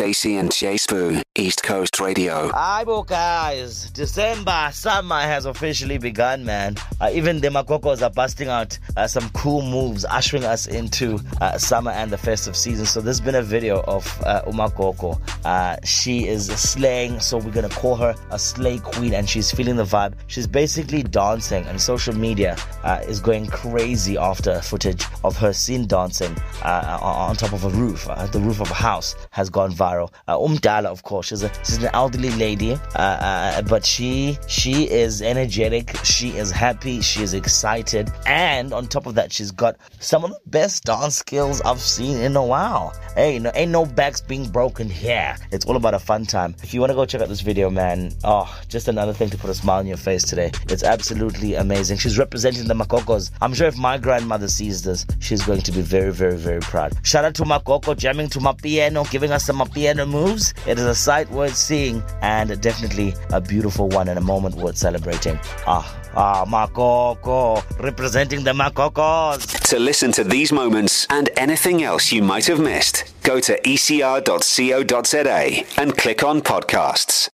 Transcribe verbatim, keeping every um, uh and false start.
Stacey and Jay Spoo, East Coast Radio. Aibo guys, December, summer has officially begun, man. Uh, even the Makokos are busting out uh, some cool moves, ushering us into uh, summer and the festive season. So there's been a video of uh, Umakoko. Uh, she is slaying, so we're going to call her a slay queen, and she's feeling the vibe. She's basically dancing, and social media uh, is going crazy after footage of her seen dancing uh, on top of a roof. Uh, the roof of a house has gone viral. Uh, Umdala, of course, she's, a, she's an elderly lady, uh, uh, but she she is energetic, she is happy, she is excited, and on top of that, she's got some of the best dance skills I've seen in a while. Hey, no, ain't no backs being broken here. It's all about a fun time. If you want to go check out this video, man, oh, just another thing to put a smile on your face today. It's absolutely amazing. She's representing the Makokos. I'm sure if my grandmother sees this, she's going to be very, very, very proud. Shout out to Makoko, jamming to my piano, giving us some piano moves. It is a sight worth seeing, and definitely a beautiful one and a moment worth celebrating. Ah, ah, Makoko, representing the Makokos. To listen to these moments and anything else you might have missed, go to e c r dot co dot z a and click on podcasts.